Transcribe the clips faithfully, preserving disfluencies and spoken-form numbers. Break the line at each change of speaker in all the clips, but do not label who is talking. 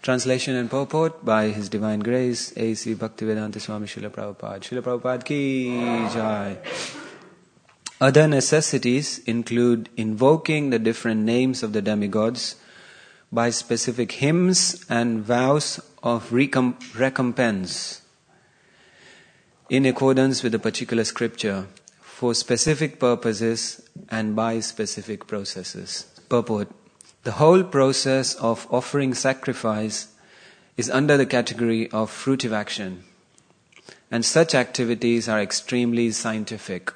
Translation and purport by His Divine Grace, A C Bhaktivedanta Swami Srila Prabhupada. Srila Prabhupada ki jai. Other necessities include invoking the different names of the demigods by specific hymns and vows of recomp- recompense in accordance with a particular scripture for specific purposes and by specific processes. Purport. The whole process of offering sacrifice is under the category of fruitive action, and such activities are extremely scientific.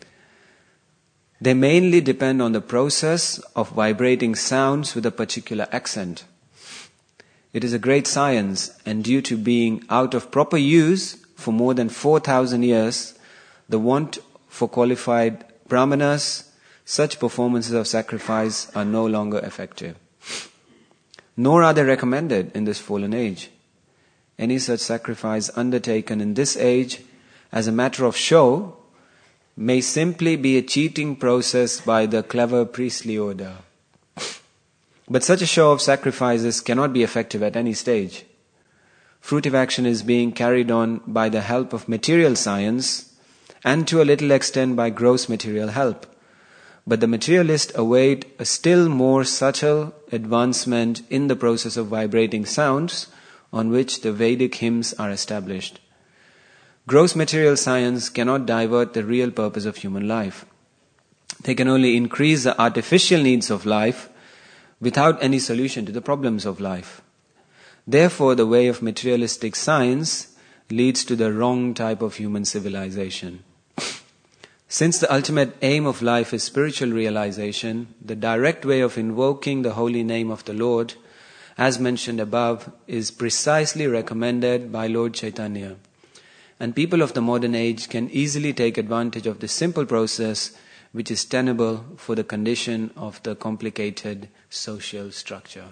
They mainly depend on the process of vibrating sounds with a particular accent. It is a great science, and due to being out of proper use for more than four thousand years, the want for qualified brahmanas, such performances of sacrifice are no longer effective. Nor are they recommended in this fallen age. Any such sacrifice undertaken in this age as a matter of show may simply be a cheating process by the clever priestly order. But such a show of sacrifices cannot be effective at any stage. Fruitive action is being carried on by the help of material science and to a little extent by gross material help. But the materialists await a still more subtle advancement in the process of vibrating sounds on which the Vedic hymns are established. Gross material science cannot divert the real purpose of human life. They can only increase the artificial needs of life without any solution to the problems of life. Therefore, the way of materialistic science leads to the wrong type of human civilization. Since the ultimate aim of life is spiritual realization, the direct way of invoking the holy name of the Lord, as mentioned above, is precisely recommended by Lord Chaitanya. And people of the modern age can easily take advantage of this simple process, which is tenable for the condition of the complicated social structure.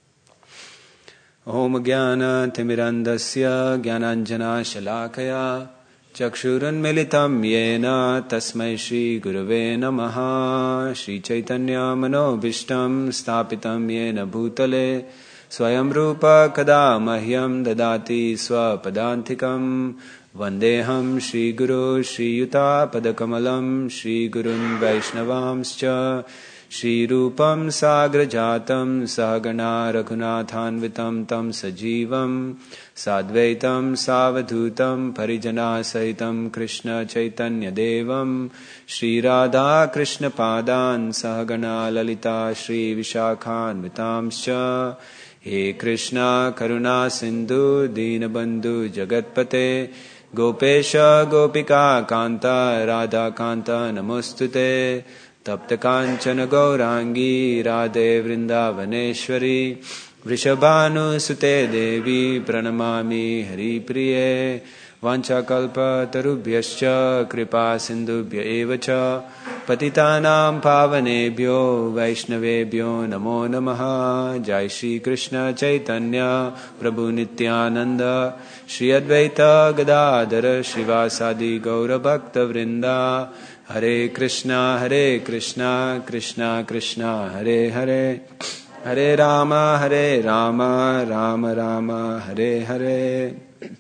Om Jnana Timirandasya Jnananjana Shalakaya Chakshurunmilitam Yena Tasmai Shri Gurave Namaha. Shri Chaitanya Manobhishtam Stapitam Yena Bhutale Swayam Rupa Kada Mahyam Dadati Swapadantikam Vandeham Shri Guru Shri Yuta Padakamalam Shri Gurun Vaishnavamscha Shri Rupam Sagrajatam Sahagana Raghunathanvitam Tam Sajivam Sadvaitam Savadhutam Parijana Sahitam Krishna Chaitanya Devam Shri Radha Krishna Padan Sahagana Lalita Shri Vishakhanvitamscha. He Krishna Karuna Sindhu Dinabandhu Jagatpate Gopesha Gopika Kanta Radha Kanta Namostute Tapta Kanchana Gaurangi Radhe Vrindavaneshwari Vrishabhanu Sute Devi Pranamami Hari Priye Vanchakalpa Tarubhyascha Kripa Sindhubhya Evacha Patitanam Pavanebhyo Vaishnavebhyo Namo Namaha. Jai Shri Krishna Chaitanya Prabhu Nityananda Shri Advaita Gadadhara Shrivasadi Gaura Bhakta Vrinda. Hare Krishna, Hare Krishna, Krishna Krishna, Hare Hare, Hare Rama, Hare Rama, Rama Rama, Hare Hare. A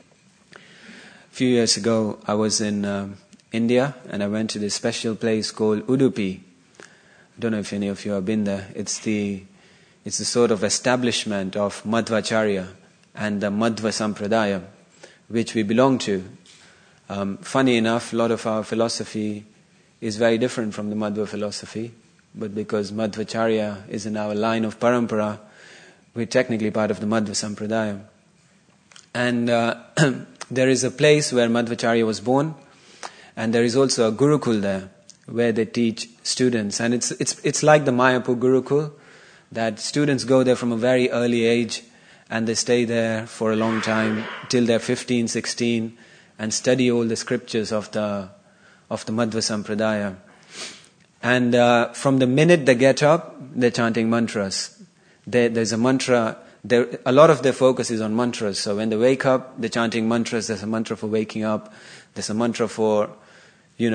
few years ago, I was in uh, India, and I went to this special place called Udupi. I don't know if any of you have been there. It's the it's the sort of establishment of Madhvacharya and the Madhva Sampradaya, which we belong to. Um, funny enough, a lot of our philosophy is very different from the Madhva philosophy, but because Madhvacharya is in our line of parampara, we're technically part of the Madhva Sampradaya. And uh, there is a place where Madhvacharya was born, and there is also a Gurukul there, where they teach students. And it's it's it's like the Mayapur Gurukul, that students go there from a very early age, and they stay there for a long time, till they're fifteen, sixteen, and study all the scriptures of the of the Madhva Sampradaya. And uh, from the minute they get up, they're chanting mantras. They, there's a mantra, there, a lot of their focus is on mantras. So when they wake up, they're chanting mantras. There's a mantra for waking up. There's a mantra for, you know,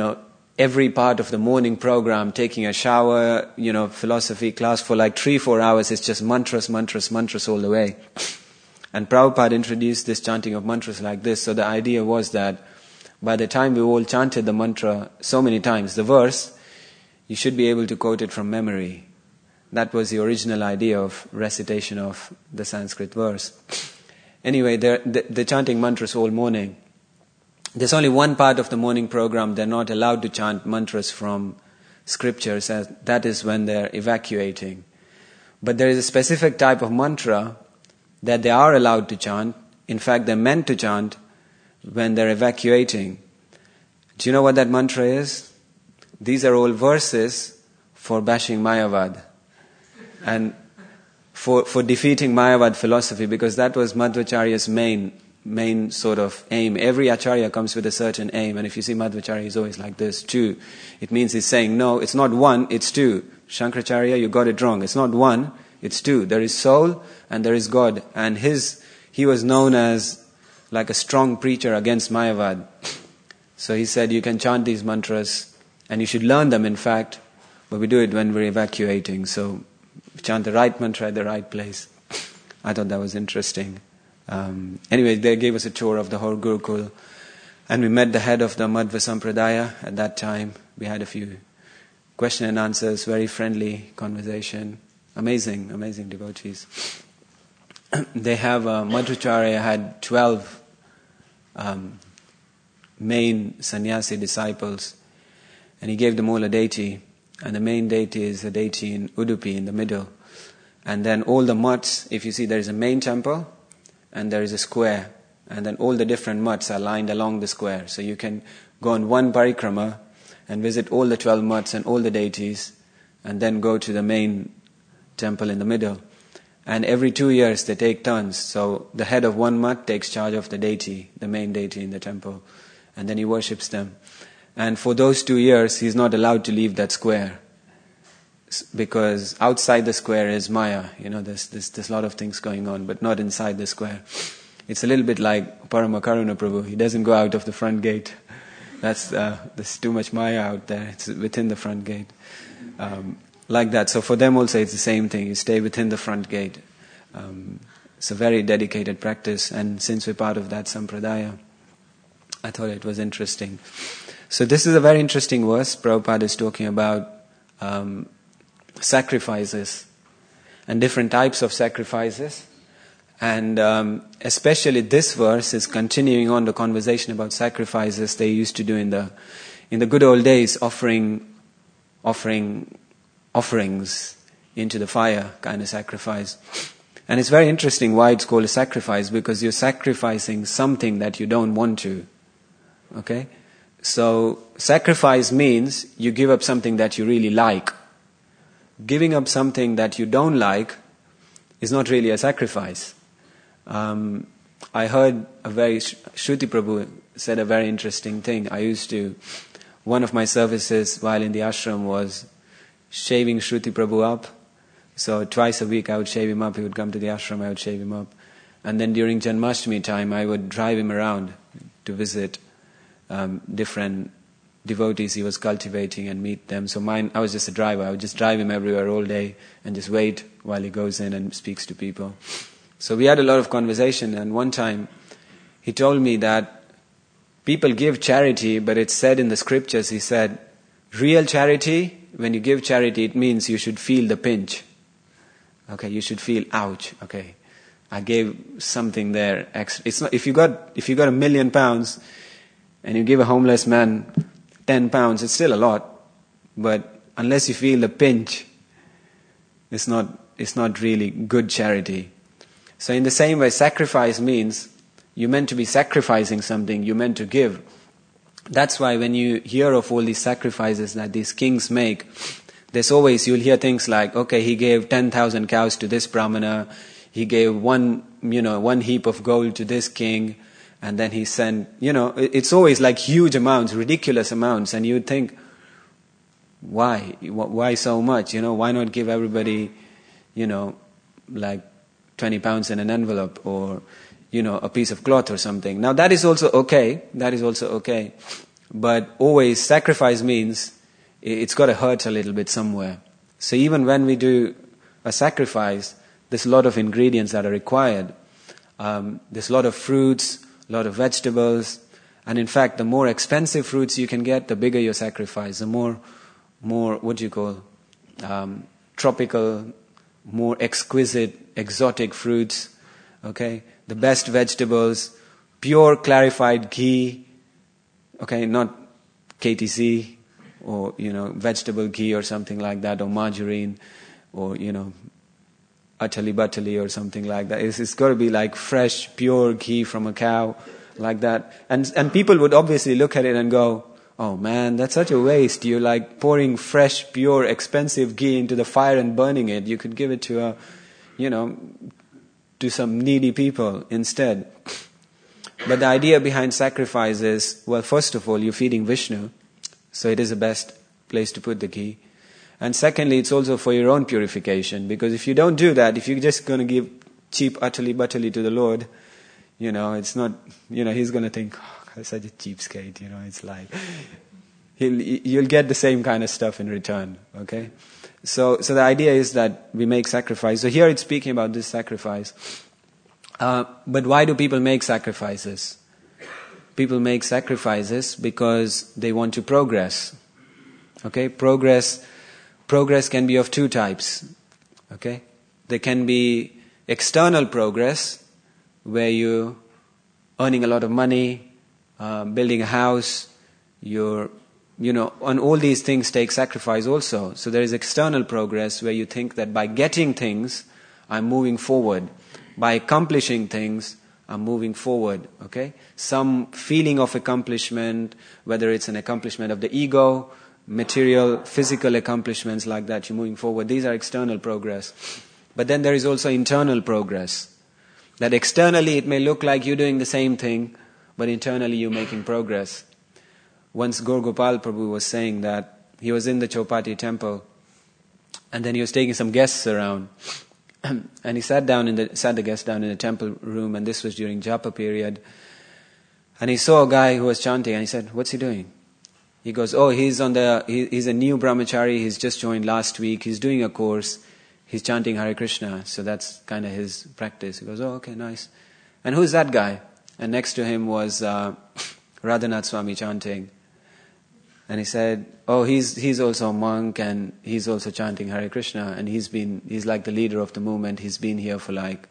every part of the morning program, taking a shower, you know, philosophy class for like three, four hours, it's just mantras, mantras, mantras all the way. And Prabhupada introduced this chanting of mantras like this. So the idea was that by the time we all chanted the mantra so many times, the verse, you should be able to quote it from memory. That was the original idea of recitation of the Sanskrit verse. Anyway, they're, they're chanting mantras all morning. There's only one part of the morning program they're not allowed to chant mantras from scriptures, as that is when they're evacuating. But there is a specific type of mantra that they are allowed to chant. In fact, they're meant to chant when they're evacuating. Do you know what that mantra is? These are all verses for bashing Mayavad and for for defeating Mayavad philosophy, because that was Madhvacharya's main main sort of aim. Every acharya comes with a certain aim, and if you see Madhvacharya, he's always like this, two. It means he's saying, no, it's not one, it's two. Shankaracharya, you got it wrong. It's not one, it's two. There is soul and there is God. And his he was known as like a strong preacher against Mayavad. So he said, you can chant these mantras, and you should learn them, in fact, but we do it when we're evacuating. So chant the right mantra at the right place. I thought that was interesting. Um, anyway, they gave us a tour of the whole Gurukul, and we met the head of the Madhva Sampradaya at that time. We had a few question and answers, very friendly conversation. Amazing, amazing devotees. They have, uh, Madhvacharya had twelve um, main sannyasi disciples, and he gave them all a deity, and the main deity is a deity in Udupi in the middle. And then all the mutts, if you see, there is a main temple, and there is a square, and then all the different mutts are lined along the square. So you can go on one parikrama and visit all the twelve mutts and all the deities, and then go to the main temple in the middle. And every two years they take turns. So the head of one mutt takes charge of the deity, the main deity in the temple, and then he worships them. And for those two years, he's not allowed to leave that square, because outside the square is Maya. You know, there's, there's, there's a lot of things going on, but not inside the square. It's a little bit like Paramakaruna Prabhu. He doesn't go out of the front gate. That's uh, there's too much Maya out there. It's within the front gate. Um, like that. So for them also it's the same thing. You stay within the front gate. Um, it's a very dedicated practice. And since we're part of that sampradaya, I thought it was interesting. So this is a very interesting verse. Prabhupada is talking about um, sacrifices and different types of sacrifices. And um, especially this verse is continuing on the conversation about sacrifices they used to do in the in the good old days, offering offering offerings into the fire kind of sacrifice. And it's very interesting why it's called a sacrifice, because you're sacrificing something that you don't want to. Okay? So sacrifice means you give up something that you really like. Giving up something that you don't like is not really a sacrifice. Um, I heard a very, Shruti Prabhu said a very interesting thing. I used to, one of my services while in the ashram was shaving Shruti Prabhu up. So twice a week I would shave him up. He would come to the ashram, I would shave him up. And then during Janmashtami time, I would drive him around to visit um, different devotees he was cultivating and meet them. So mine, I was just a driver. I would just drive him everywhere all day and just wait while he goes in and speaks to people. So we had a lot of conversation, and one time he told me that people give charity, but it's said in the scriptures, he said, real charity, when you give charity, it means you should feel the pinch. Okay, you should feel, ouch, okay, I gave something there extra. It's not, if you got, if you got a million pounds and you give a homeless man ten pounds, it's still a lot, but unless you feel the pinch, it's not, it's not really good charity. So in the same way, sacrifice means you're meant to be sacrificing something, you're meant to give. That's why when you hear of all these sacrifices that these kings make, there's always, you'll hear things like, okay, he gave ten thousand cows to this brahmana, he gave one, you know, one heap of gold to this king, and then he sent, you know, it's always like huge amounts, ridiculous amounts, and you would think, why? Why so much? You know, why not give everybody, you know, like twenty pounds in an envelope, or, you know, a piece of cloth or something. Now that is also okay. That is also okay. But always sacrifice means it's got to hurt a little bit somewhere. So even when we do a sacrifice, there's a lot of ingredients that are required. Um, there's a lot of fruits, a lot of vegetables. And in fact, the more expensive fruits you can get, the bigger your sacrifice. The more, more what do you call, um, tropical, more exquisite, exotic fruits, okay? The best vegetables, pure clarified ghee, okay, not K T C or, you know, vegetable ghee or something like that, or margarine, or, you know, utterly butterly or something like that. It's, it's got to be like fresh, pure ghee from a cow, like that. And and people would obviously look at it and go, oh man, that's such a waste. You're like pouring fresh, pure, expensive ghee into the fire and burning it. You could give it to a, you know, to some needy people instead. But the idea behind sacrifice is, well, first of all, you're feeding Vishnu, so it is the best place to put the ghee. And secondly, it's also for your own purification, because if you don't do that, if you're just going to give cheap, utterly, butterly to the Lord, you know, it's not, you know, he's going to think, oh, I'm such a cheapskate, you know, it's like, he'll, you'll get the same kind of stuff in return, okay? So, so the idea is that we make sacrifice. So here it's speaking about this sacrifice. Uh, but why do people make sacrifices? People make sacrifices because they want to progress. Okay, progress. Progress can be of two types. Okay, there can be external progress, where you're earning a lot of money, uh, building a house. You're, you know, and all these things take sacrifice also. So there is external progress where you think that by getting things, I'm moving forward. By accomplishing things, I'm moving forward, okay? Some feeling of accomplishment, whether it's an accomplishment of the ego, material, physical accomplishments like that, you're moving forward. These are external progress. But then there is also internal progress. That externally it may look like you're doing the same thing, but internally you're making progress. Once Gaur Gopal Prabhu was saying that he was in the Chowpatty temple, and then he was taking some guests around. And he sat down in the sat the guest down in the temple room, and this was during Japa period. And he saw a guy who was chanting, and he said, "What's he doing?" He goes, "Oh, he's on the he, he's a new brahmachari. He's just joined last week. He's doing a course. He's chanting Hare Krishna. So that's kind of his practice." He goes, "Oh, okay, nice." And who's that guy? And next to him was uh, Radhanath Swami chanting. And he said, "Oh, he's he's also a monk, and he's also chanting Hare Krishna, and he's been he's like the leader of the movement. He's been here for like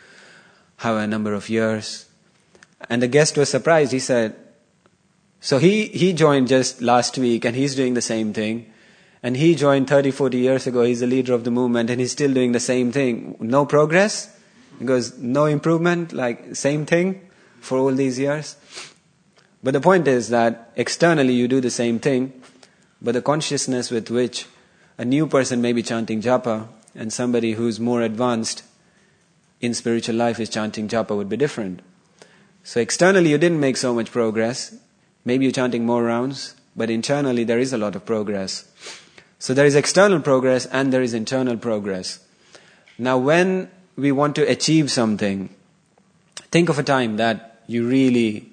how a number of years." And the guest was surprised. He said, "So he he joined just last week, and he's doing the same thing, and he joined thirty, forty years ago. He's the leader of the movement, and he's still doing the same thing. No progress?" He goes, "No improvement, like same thing for all these years." But the point is that externally you do the same thing, but the consciousness with which a new person may be chanting japa and somebody who's more advanced in spiritual life is chanting japa would be different. So externally you didn't make so much progress. Maybe you're chanting more rounds, but internally there is a lot of progress. So there is external progress and there is internal progress. Now when we want to achieve something, think of a time that you really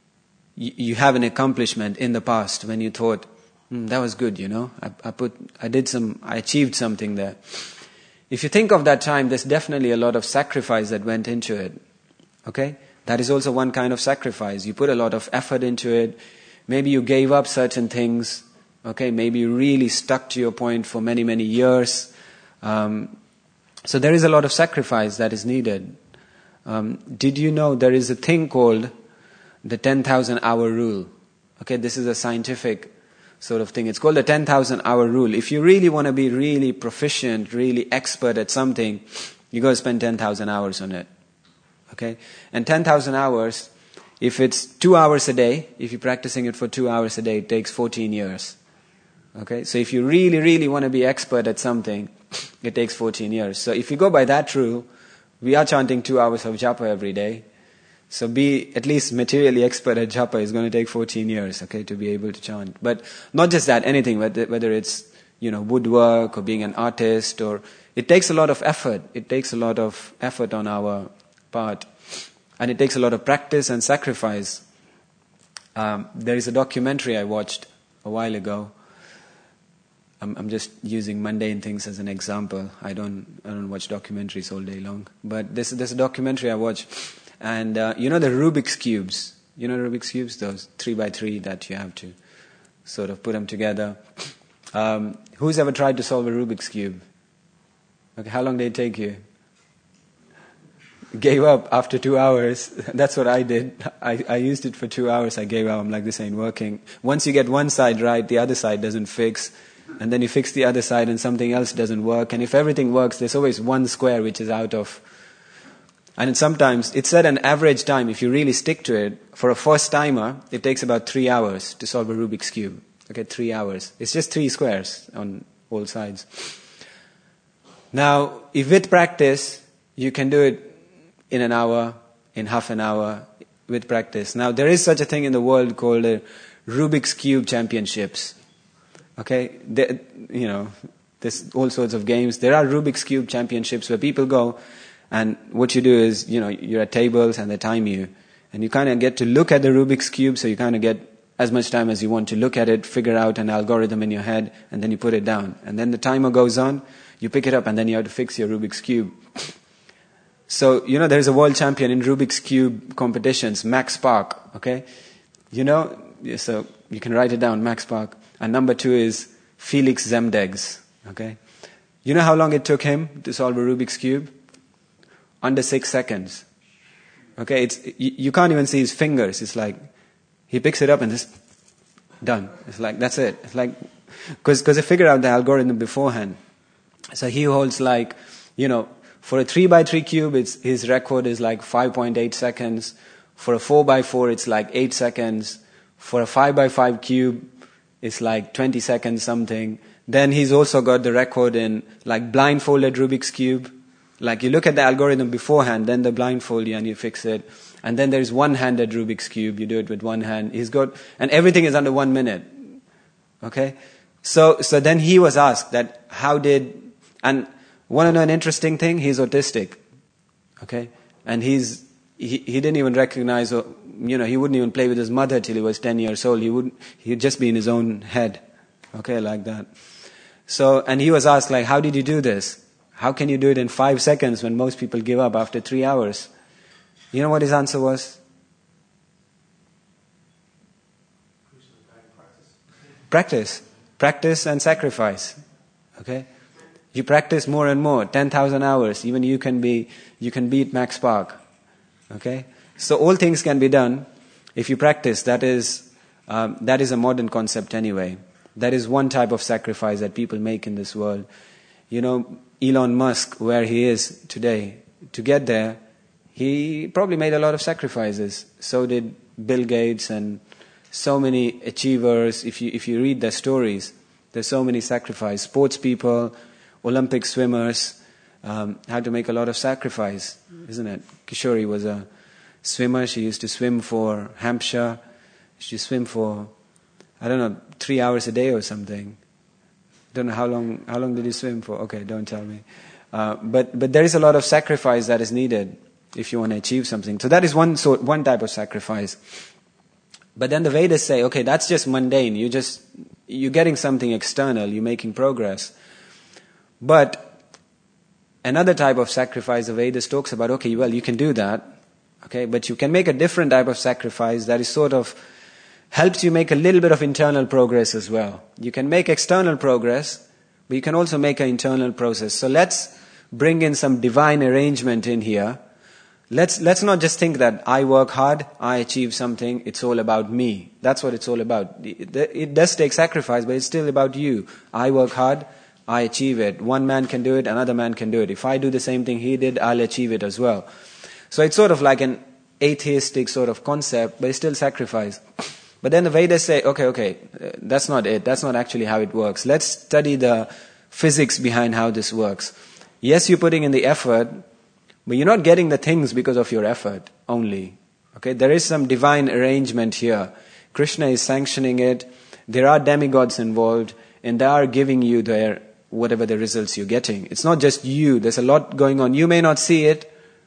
you have an accomplishment in the past when you thought, mm, that was good, you know, I, I put, I did some, I achieved something there. If you think of that time, there's definitely a lot of sacrifice that went into it. Okay? That is also one kind of sacrifice. You put a lot of effort into it. Maybe you gave up certain things. Okay? Maybe you really stuck to your point for many, many years. Um, so there is a lot of sacrifice that is needed. Um, did you know there is a thing called the ten thousand hour rule? Okay, this is a scientific sort of thing. It's called the ten thousand hour rule. If you really want to be really proficient, really expert at something, you got to spend ten thousand hours on it. Okay? And ten thousand hours, if it's two hours a day, if you're practicing it for two hours a day, it takes fourteen years. Okay? So if you really, really want to be expert at something, it takes fourteen years. So if you go by that rule, we are chanting two hours of japa every day. So be at least materially expert at japa is going to take fourteen years, okay, to be able to chant. But not just that, anything, whether, whether it's, you know, woodwork or being an artist, or it takes a lot of effort. It takes a lot of effort on our part. And it takes a lot of practice and sacrifice. Um, there is a documentary I watched a while ago. I'm, I'm just using mundane things as an example. I don't I don't watch documentaries all day long. But this there's a documentary I watched, and uh, you know the Rubik's cubes. You know Rubik's cubes, those three by three that you have to sort of put them together. Um, who's ever tried to solve a Rubik's cube? Okay, how long did it take you? Gave up after two hours. That's what I did. I, I used it for two hours. I gave up. I'm like, this ain't working. Once you get one side right, the other side doesn't fix. And then you fix the other side and something else doesn't work. And if everything works, there's always one square which is out of. And sometimes, it's at an average time, if you really stick to it, for a first timer, it takes about three hours to solve a Rubik's Cube. Okay, three hours. It's just three squares on all sides. Now, if with practice, you can do it in an hour, in half an hour, with practice. Now, there is such a thing in the world called uh, Rubik's Cube Championships. Okay, there, you know, there's all sorts of games. There are Rubik's Cube Championships where people go, and what you do is, you know, you're at tables and they time you, and you kind of get to look at the Rubik's Cube, so you kind of get as much time as you want to look at it, figure out an algorithm in your head, and then you put it down. And then the timer goes on, you pick it up, and then you have to fix your Rubik's Cube. So, you know, there's a world champion in Rubik's Cube competitions, Max Park, okay? You know, so you can write it down, Max Park. And number two is Felix Zemdegs, okay? You know how long it took him to solve a Rubik's Cube? Under six seconds. Okay, it's you, you can't even see his fingers. It's like, he picks it up and just, done. It's like, that's it. It's like, because because they figured out the algorithm beforehand. So he holds like, you know, for a three by three cube, it's, his record is like five point eight seconds. For a four by four, it's like eight seconds. For a five by five cube, it's like twenty seconds something. Then he's also got the record in like blindfolded Rubik's Cube. Like you look at the algorithm beforehand, then they blindfold you and you fix it. And then there's one-handed Rubik's Cube. You do it with one hand. He's got, and everything is under one minute. Okay? So, so then he was asked that how did, and want to know an interesting thing? He's autistic. Okay? And he's, he, he didn't even recognize, you know, he wouldn't even play with his mother till he was ten years old. He wouldn't, he'd just be in his own head. Okay, like that. So, and he was asked like, how did you do this? How can you do it in five seconds when most people give up after three hours? You know what his answer was? Practice. Practice and sacrifice. Okay? You practice more and more, ten thousand hours, even you can be, you can beat Max Park. Okay? So all things can be done if you practice. That is, um, that is a modern concept anyway. That is one type of sacrifice that people make in this world. You know, Elon Musk, where he is today, to get there, he probably made a lot of sacrifices. So did Bill Gates and so many achievers. If you if you read their stories, there's so many sacrifices. Sports people, Olympic swimmers, um, had to make a lot of sacrifice, isn't it? Kishori was a swimmer. She used to swim for Hampshire. She swim for, I don't know, three hours a day or something. Don't know how long. How long did you swim for? Okay, don't tell me. Uh, but but there is a lot of sacrifice that is needed if you want to achieve something. So that is one sort, one type of sacrifice. But then the Vedas say, okay, that's just mundane. You just you're getting something external. You're making progress. But another type of sacrifice the Vedas talks about. Okay, well you can do that. Okay, but you can make a different type of sacrifice that is sort of helps you make a little bit of internal progress as well. You can make external progress, but you can also make an internal process. So let's bring in some divine arrangement in here. Let's let's not just think that I work hard, I achieve something, it's all about me. That's what it's all about. It does take sacrifice, but it's still about you. I work hard, I achieve it. One man can do it, another man can do it. If I do the same thing he did, I'll achieve it as well. So it's sort of like an atheistic sort of concept, but it's still sacrifice. But then the Vedas say, okay, okay, that's not it. That's not actually how it works. Let's study the physics behind how this works. Yes, you're putting in the effort, but you're not getting the things because of your effort only. Okay, there is some divine arrangement here. Krishna is sanctioning it. There are demigods involved, and they are giving you their whatever the results you're getting. It's not just you. There's a lot going on. You may not see it,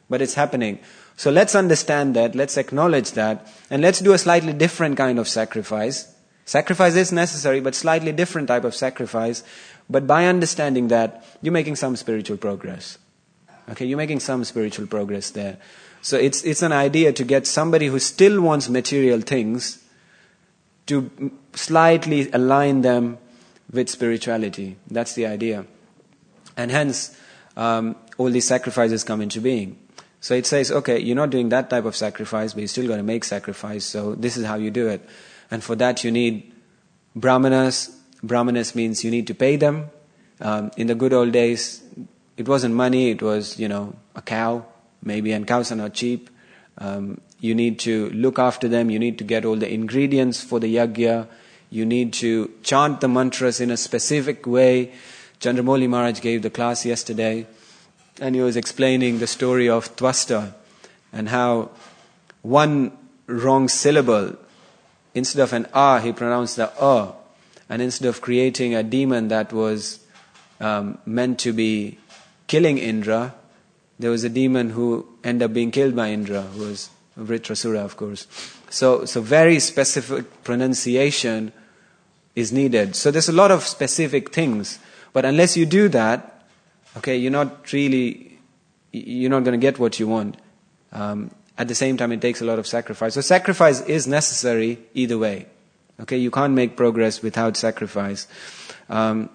but it's happening. So let's understand that, let's acknowledge that, and let's do a slightly different kind of sacrifice. Sacrifice is necessary, but slightly different type of sacrifice. But by understanding that, you're making some spiritual progress. Okay, you're making some spiritual progress there. So it's it's an idea to get somebody who still wants material things to slightly align them with spirituality. That's the idea. And hence, um, all these sacrifices come into being. So it says, okay, you're not doing that type of sacrifice, but you're still going to make sacrifice, so this is how you do it. And for that you need brahmanas. Brahmanas means you need to pay them. Um, in the good old days, it wasn't money, it was, you know, a cow, maybe, and cows are not cheap. Um, you need to look after them, you need to get all the ingredients for the yajna, you need to chant the mantras in a specific way. Chandramouli Maharaj gave the class yesterday, and he was explaining the story of Twasta, and how one wrong syllable, instead of an ah, he pronounced the a, and instead of creating a demon that was um, meant to be killing Indra, there was a demon who ended up being killed by Indra, who was Vritrasura, of course. So, so very specific pronunciation is needed. So there's a lot of specific things, but unless you do that, okay, you're not really, you're not going to get what you want. Um, at the same time, it takes a lot of sacrifice. So sacrifice is necessary either way. Okay, you can't make progress without sacrifice. Um,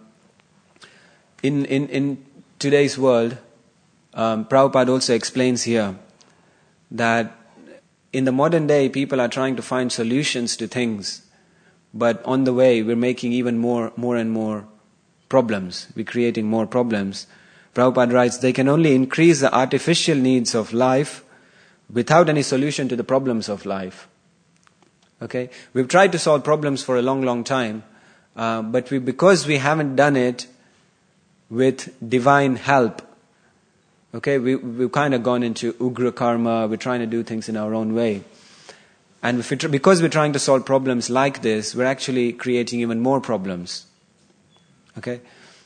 in in in today's world, um, Prabhupada also explains here that in the modern day, people are trying to find solutions to things, but on the way, we're making even more, more and more problems. We're creating more problems. Prabhupada writes, they can only increase the artificial needs of life without any solution to the problems of life. Okay, we've tried to solve problems for a long, long time, uh, but we, because we haven't done it with divine help, okay, we, we've kind of gone into ugra karma, we're trying to do things in our own way. And if we tr- because we're trying to solve problems like this, we're actually creating even more problems. Okay,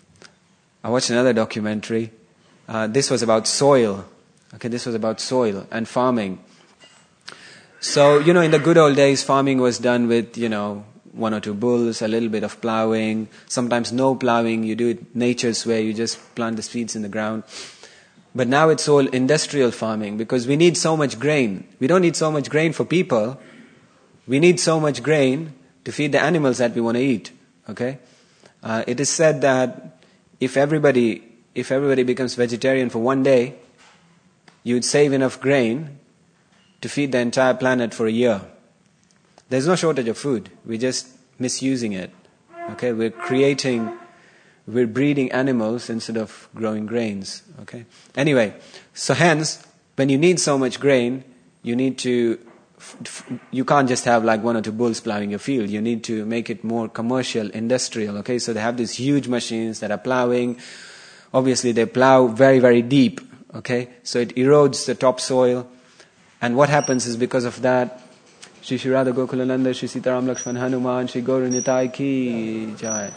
I watched another documentary. Uh, this was about soil. Okay, this was about soil and farming. So, you know, in the good old days, farming was done with, you know, one or two bulls, a little bit of plowing, sometimes no plowing, you do it nature's way, you just plant the seeds in the ground. But now it's all industrial farming because we need so much grain. We don't need so much grain for people. We need so much grain to feed the animals that we want to eat. Okay? Uh, it is said that if everybody, if everybody becomes vegetarian for one day, you'd save enough grain to feed the entire planet for a year. There's no shortage of food. We're just misusing it. Okay, we're creating, we're breeding animals instead of growing grains. Okay. Anyway, so hence, when you need so much grain, you need to, you can't just have like one or two bulls plowing your field. You need to make it more commercial, industrial. Okay, so they have these huge machines that are plowing. Obviously, they plow very, very deep. Okay, so it erodes the topsoil. And what happens is because of that, Shri Shri Radha Gokulananda, Shri Sitaram Lakshman Hanuman, Shri Gaura Nitai Ki Jai.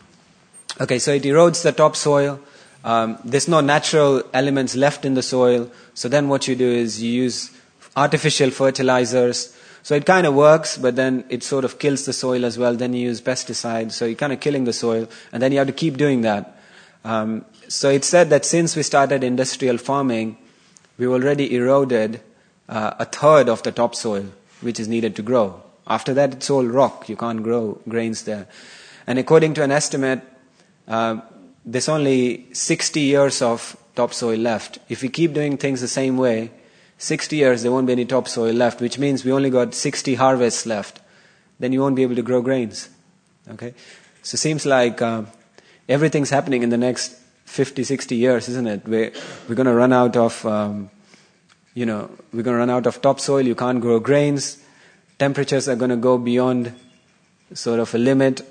Okay, so it erodes the topsoil. Um, there's no natural elements left in the soil. So then what you do is you use artificial fertilizers. So it kind of works, but then it sort of kills the soil as well. Then you use pesticides. So you're kind of killing the soil. And then you have to keep doing that. Um, so it's said that since we started industrial farming, we've already eroded Uh, a third of the topsoil which is needed to grow. After that, it's all rock. You can't grow grains there. And according to an estimate, uh, there's only sixty years of topsoil left. If we keep doing things the same way, sixty years there won't be any topsoil left, which means we only got sixty harvests left. Then you won't be able to grow grains. Okay? So it seems like uh, everything's happening in the next fifty, sixty years, isn't it? We're, we're going to run out of... Um, You know, we're going to run out of topsoil, you can't grow grains, temperatures are going to go beyond sort of a limit,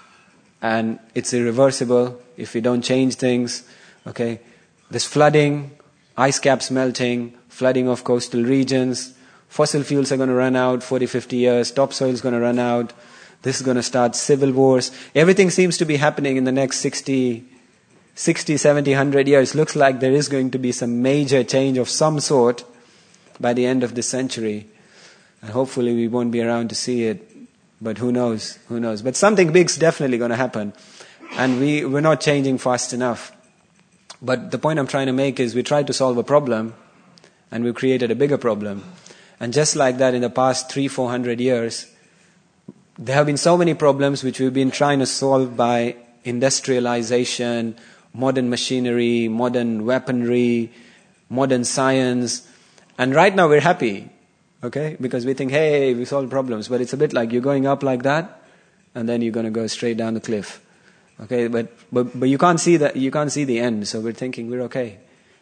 and it's irreversible if we don't change things, okay? There's flooding, ice caps melting, flooding of coastal regions, fossil fuels are going to run out, forty, fifty years, topsoil is going to run out, this is going to start civil wars. Everything seems to be happening in the next sixty, sixty, seventy, one hundred years, looks like there is going to be some major change of some sort by the end of this century. And hopefully we won't be around to see it. But who knows? Who knows? But something big's definitely going to happen. And we, we're not changing fast enough. But the point I'm trying to make is we tried to solve a problem and we created a bigger problem. And just like that, in the past three, four hundred years, there have been so many problems which we've been trying to solve by industrialization, modern machinery, modern weaponry, modern science. And right now we're happy, okay? Because we think, hey, we solved problems. But it's a bit like you're going up like that, and then you're going to go straight down the cliff. Okay, but, but but you can't see that, you can't see the end. So we're thinking we're okay.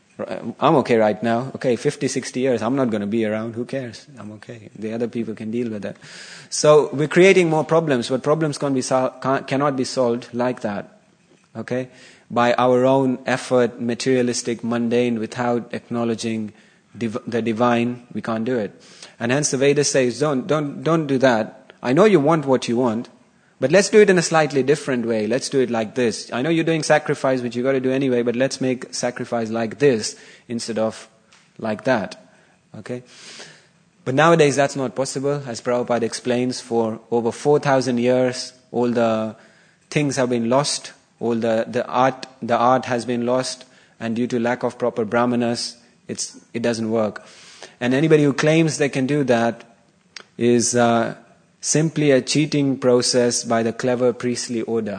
I'm okay right now. Okay, fifty, sixty years, I'm not going to be around. Who cares? I'm okay. The other people can deal with that. So we're creating more problems, but problems can't be sol- can't, cannot be solved like that. Okay, by our own effort, materialistic, mundane, without acknowledging div- the divine. We can't do it. And hence the Vedas says, don't don't don't do that. I know you want what you want. But let's do it in a slightly different way. Let's do it like this. I know you're doing sacrifice, which you've got to do anyway, but let's make sacrifice like this instead of like that. Okay? But nowadays that's not possible. As Prabhupada explains, for over four thousand years, all the things have been lost. All the, the art the art has been lost. And due to lack of proper brahmanas, it's, it doesn't work. And anybody who claims they can do that is... Uh, simply a cheating process by the clever priestly order.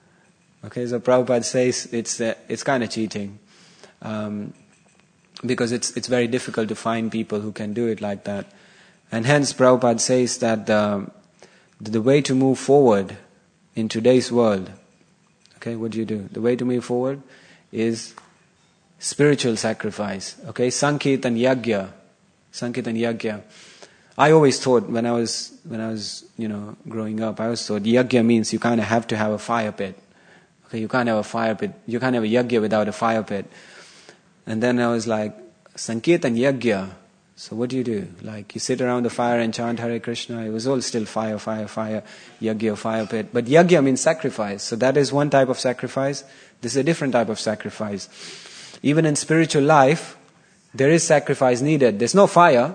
Okay, so Prabhupada says it's uh, it's kind of cheating, um, because it's it's very difficult to find people who can do it like that, and hence Prabhupada says that the the way to move forward in today's world, okay, what do you do? The way to move forward is spiritual sacrifice. Okay, Sankirtan Yagya, Sankirtan Yagya. I always thought when I was when I was you know growing up, I always thought yagya means you kind of have to have a fire pit. Okay, you can't have a fire pit. You can't have a yagya without a fire pit. And then I was like, Sankirtan Yagya. So what do you do? Like you sit around the fire and chant Hare Krishna. It was all still fire, fire, fire, yagya, fire pit. But yagya means sacrifice. So that is one type of sacrifice. This is a different type of sacrifice. Even in spiritual life, there is sacrifice needed. There's no fire.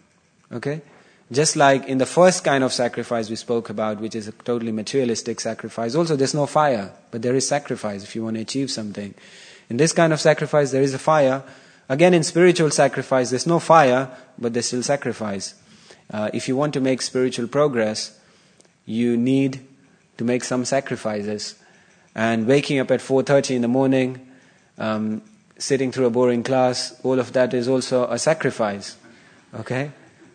Okay. Just like in the first kind of sacrifice we spoke about, which is a totally materialistic sacrifice, also there's no fire, but there is sacrifice if you want to achieve something. In this kind of sacrifice, there is a fire. Again, in spiritual sacrifice, there's no fire, but there's still sacrifice. Uh, if you want to make spiritual progress, you need to make some sacrifices. And waking up at four thirty in the morning, um, sitting through a boring class, all of that is also a sacrifice. Okay?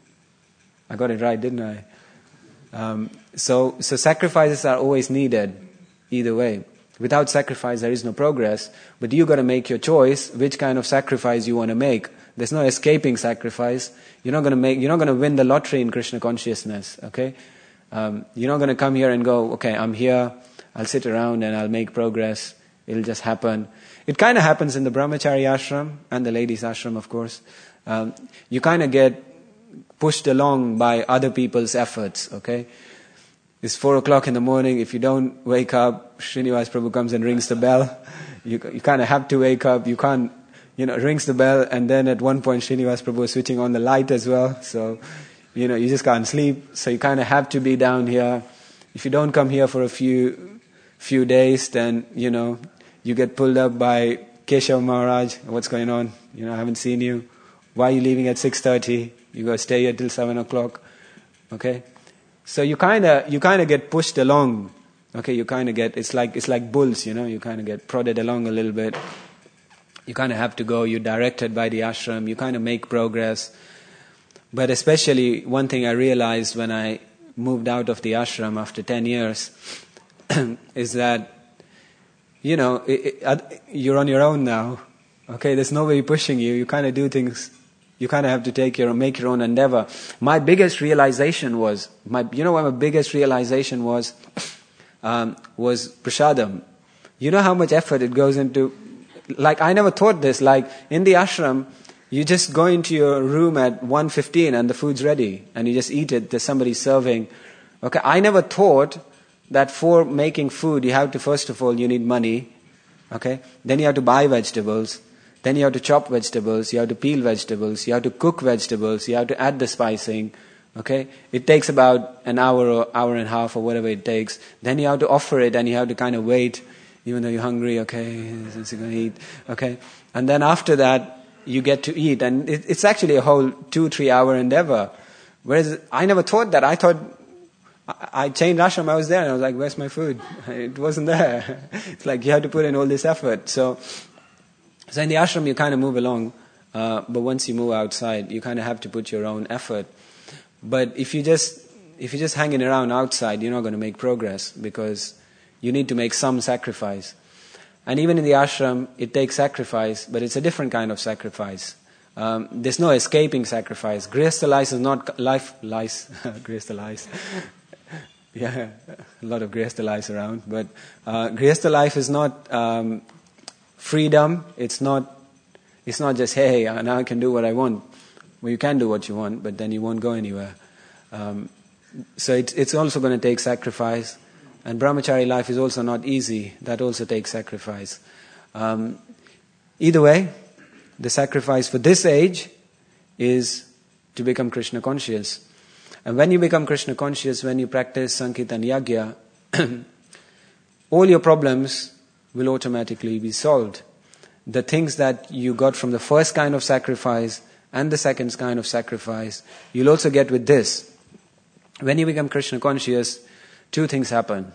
I got it right, didn't I? Um, so, so sacrifices are always needed, either way. Without sacrifice, there is no progress. But you got to make your choice which kind of sacrifice you want to make. There's no escaping sacrifice. You're not going to make. You're not going to win the lottery in Krishna consciousness. Okay, um, you're not going to come here and go, okay, I'm here. I'll sit around and I'll make progress. It'll just happen. It kind of happens in the brahmachari ashram and the ladies ashram, of course. Um, you kind of get pushed along by other people's efforts, okay? It's four o'clock in the morning. If you don't wake up, Srinivas Prabhu comes and rings the bell. You you kind of have to wake up. You can't, you know, rings the bell, and then at one point Srinivas Prabhu is switching on the light as well. So, you know, you just can't sleep. So you kind of have to be down here. If you don't come here for a few few days, then, you know, you get pulled up by Keshav Maharaj. What's going on? You know, I haven't seen you. Why are you leaving at six thirty? You got to stay here till seven o'clock, okay? So you kind of you kind of get pushed along, okay? You kind of get it's like it's like bulls, you know. You kind of get prodded along a little bit. You kind of have to go. You're directed by the ashram. You kind of make progress. But especially one thing I realized when I moved out of the ashram after ten years is that, you know, it, it, you're on your own now, okay? There's nobody pushing you. You kind of do things. You kind of have to take your make your own endeavor. My biggest realization was, my you know what my biggest realization was, um, was prasadam. You know how much effort it goes into, like I never thought this, like in the ashram, you just go into your room at one fifteen and the food's ready and you just eat it, there's somebody serving. Okay, I never thought that for making food you have to, first of all, you need money. Okay? Then you have to buy vegetables. Then you have to chop vegetables. You have to peel vegetables. You have to cook vegetables. You have to add the spicing. Okay? It takes about an hour or hour and a half or whatever it takes. Then you have to offer it and you have to kind of wait, even though you're hungry. Okay, since you're going to eat. Okay? And then after that, you get to eat. And it, it's actually a whole two, three hour endeavor. Whereas I never thought that. I thought, I, I changed ashram, I was there and I was like, where's my food? It wasn't there. It's like you have to put in all this effort. So, so in the ashram you kind of move along. Uh, but once you move outside, you kind of have to put your own effort. But if you just if you're just hanging around outside, you're not going to make progress because you need to make some sacrifice. And even in the ashram, it takes sacrifice, but it's a different kind of sacrifice. Um, there's no escaping sacrifice. Grihastha life is not life. Lice, Grihastha life. Yeah, a lot of Grihastha life around. But uh, Grihastha life is not um, freedom. It's not. It's not just hey, now I can do what I want. Well, you can do what you want, but then you won't go anywhere. Um, so it's, it's also going to take sacrifice. And brahmachari life is also not easy. That also takes sacrifice. Um, either way, the sacrifice for this age is to become Krishna conscious. And when you become Krishna conscious, when you practice Sankirtan Yagya, all your problems will automatically be solved. The things that you got from the first kind of sacrifice and the second kind of sacrifice, you'll also get with this. When you become Krishna conscious, two things happen.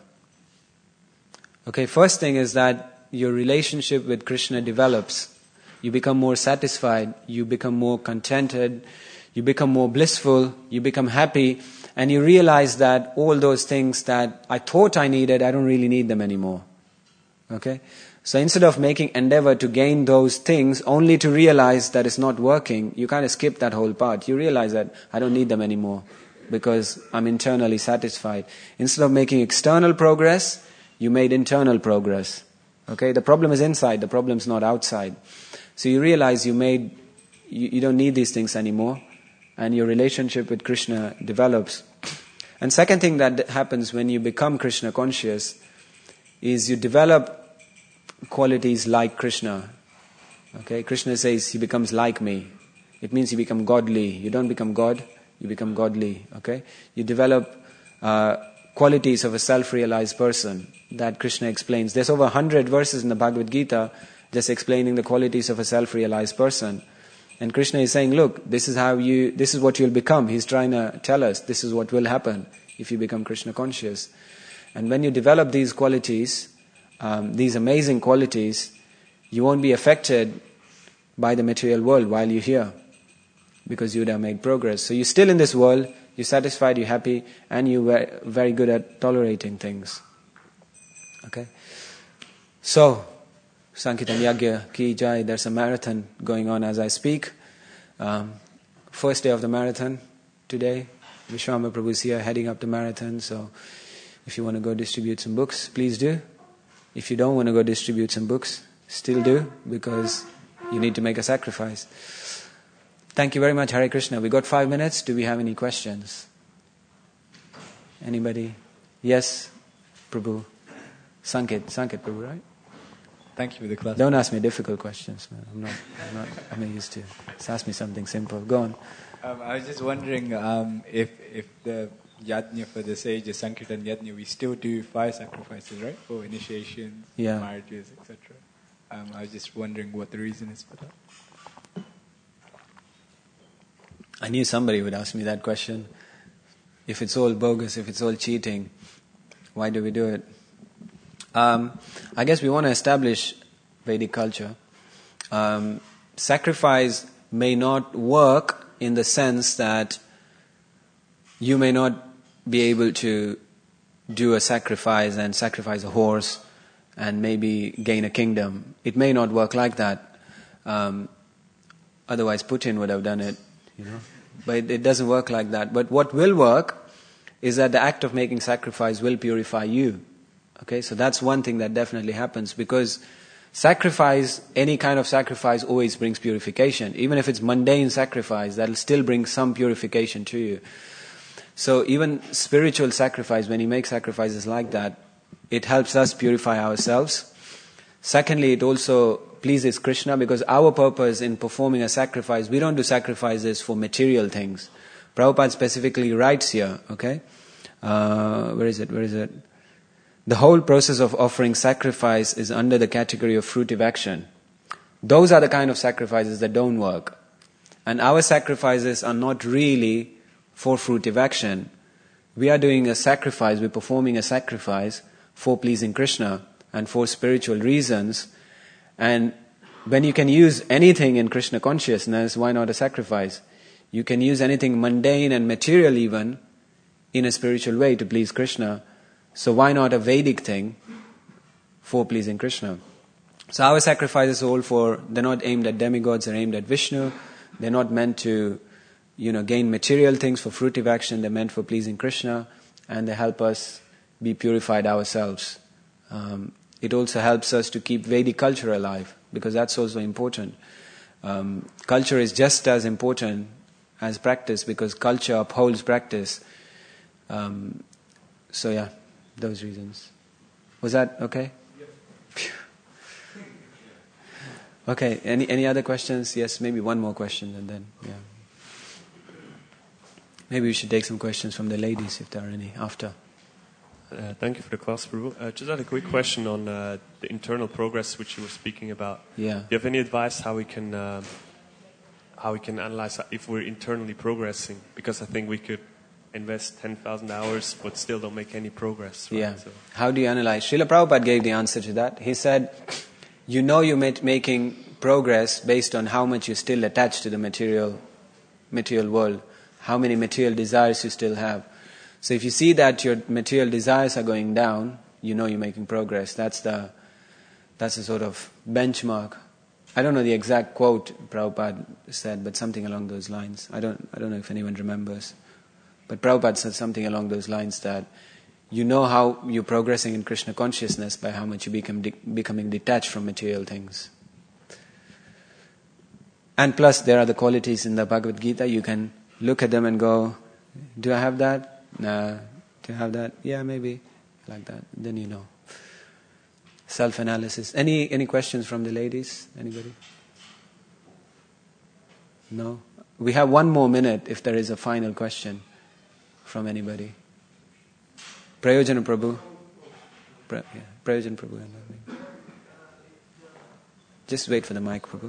Okay, first thing is that your relationship with Krishna develops. You become more satisfied, you become more contented, you become more blissful, you become happy, and you realize that all those things that I thought I needed, I don't really need them anymore. Okay? So instead of making endeavor to gain those things only to realize that it's not working, you kind of skip that whole part. You realize that I don't need them anymore because I'm internally satisfied. Instead of making external progress, you made internal progress. Okay, the problem is inside, the problem is not outside. So you realize you made, you, you don't need these things anymore, and your relationship with Krishna develops. And second thing that happens when you become Krishna conscious is you develop qualities like Krishna. Okay, Krishna says he becomes like me. It means you become godly. You don't become God, you become godly. Okay, you develop uh, qualities of a self-realized person that Krishna explains. There's over a hundred verses in the Bhagavad Gita just explaining the qualities of a self-realized person. And Krishna is saying, look, this is how you, this is what you'll become. He's trying to tell us this is what will happen if you become Krishna conscious. And when you develop these qualities, um, these amazing qualities, you won't be affected by the material world while you're here, because you would have made progress. So you're still in this world, you're satisfied, you're happy, and you're very good at tolerating things. Okay? So, Sankirtan Yagya Ki Jai, there's a marathon going on as I speak. Um, first day of the marathon today. Vishwambar Prabhu's here heading up the marathon, so if you want to go distribute some books, please do. If you don't want to go distribute some books, still do, because you need to make a sacrifice. Thank you very much, Hare Krishna. We got five minutes. Do we have any questions? Anybody? Yes, Prabhu. Sankit, Sankit Prabhu, right?
Thank you for the class.
Don't ask me difficult questions, man. I'm not, I'm not, I'm not used to. Just ask me something simple. Go on.
Um, I was just wondering um, if if the yajna for the sage, the Sankirtan yajna, we still do fire sacrifices, right? For initiations,
yeah.
marriages, et cetera. Um, I was just wondering what the reason is for that.
I knew somebody would ask me that question. If it's all bogus, if it's all cheating, why do we do it? Um, I guess we want to establish Vedic culture. Um, sacrifice may not work in the sense that you may not be able to do a sacrifice and sacrifice a horse and maybe gain a kingdom. It may not work like that. Um, otherwise Putin would have done it, you know. But it, it doesn't work like that. But what will work is that the act of making sacrifice will purify you. Okay, so that's one thing that definitely happens, because sacrifice, any kind of sacrifice always brings purification. Even if it's mundane sacrifice, that'll still bring some purification to you. So even spiritual sacrifice, when you make sacrifices like that, it helps us purify ourselves. Secondly, it also pleases Krishna because our purpose in performing a sacrifice, we don't do sacrifices for material things. Prabhupada specifically writes here, okay? Uh, where is it? Where is it? The whole process of offering sacrifice is under the category of fruitive action. Those are the kind of sacrifices that don't work. And our sacrifices are not really for fruitive action. We are doing a sacrifice, we're performing a sacrifice for pleasing Krishna and for spiritual reasons. And when you can use anything in Krishna consciousness, why not a sacrifice? You can use anything mundane and material even in a spiritual way to please Krishna. So why not a Vedic thing for pleasing Krishna? So our sacrifices are all for, they're not aimed at demigods, they're aimed at Vishnu. They're not meant to, you know, gain material things for fruitive action. They're meant for pleasing Krishna, and they help us be purified ourselves. Um, it also helps us to keep Vedic culture alive, because that's also important. Um, culture is just as important as practice, because culture upholds practice. Um, so yeah, those reasons. Was that okay? Yep. Okay, any any other questions? Yes, maybe one more question and then, yeah. Maybe we should take some questions from the ladies if there are any after.
Uh, thank you for the class, Prabhu. Uh, just had a quick question on uh, the internal progress which you were speaking about.
Yeah.
Do you have any advice how we can uh, how we can analyze if we're internally progressing? Because I think we could invest ten thousand hours but still don't make any progress. Right?
Yeah.
So.
How do you analyze? Srila Prabhupada gave the answer to that. He said, you know you're making progress based on how much you're still attached to the material material world, how many material desires you still have. So if you see that your material desires are going down, you know you're making progress. That's the that's the sort of benchmark. I don't know the exact quote Prabhupada said, but something along those lines. I don't I don't know if anyone remembers. But Prabhupada said something along those lines that you know how you're progressing in Krishna consciousness by how much you become de- becoming detached from material things. And plus, there are the qualities in the Bhagavad Gita. You can look at them and go, do I have that? Nah. Do I have that? Yeah, maybe. Like that. Then you know. Self-analysis. Any any questions from the ladies? Anybody? No? We have one more minute if there is a final question from anybody. Prayojana Prabhu. Pra, yeah, Prayojana Prabhu. Just wait for the mic, Prabhu.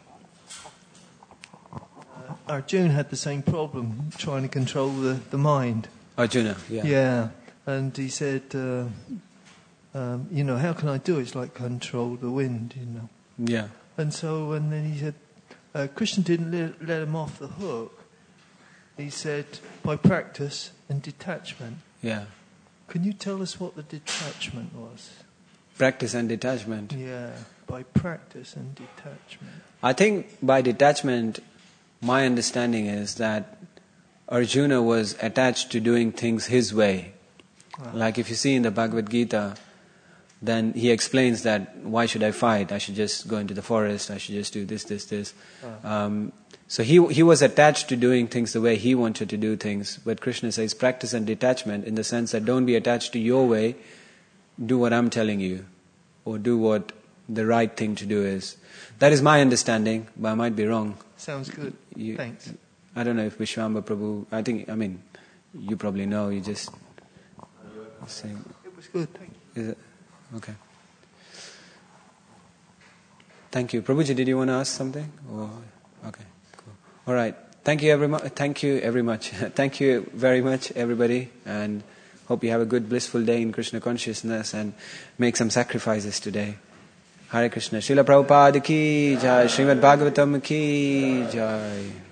Uh, Arjuna had the same problem, trying to control the, the mind.
Arjuna, yeah.
Yeah, and he said, uh, um, you know, how can I do it? It's like control the wind, you know.
Yeah.
And so, and then he said, uh, Krishna didn't let, let him off the hook. He said, by practice and detachment.
Yeah.
Can you tell us what the detachment was?
Practice and detachment.
Yeah, by practice and detachment.
I think by detachment, my understanding is that Arjuna was attached to doing things his way. Ah. Like if you see in the Bhagavad Gita, then he explains that why should I fight? I should just go into the forest. I should just do this, this, this. Ah. Um, so he he was attached to doing things the way he wanted to do things. But Krishna says practice and detachment in the sense that don't be attached to your way. Do what I'm telling you, or do what the right thing to do is. That is my understanding, but I might be wrong.
Sounds good.
You,
Thanks.
I don't know if Vishwamba Prabhu, I think, I mean, you probably know, you just saying.
It was good, thank you.
Is it? Okay. Thank you. Prabhuji, did you want to ask something? Or, okay, cool. All right. Thank you very much. Thank you very much. Thank you very much, everybody, and hope you have a good, blissful day in Krishna consciousness and make some sacrifices today. Hare Krishna. Srila Prabhupada ki jai. Srimad Bhagavatam ki jai.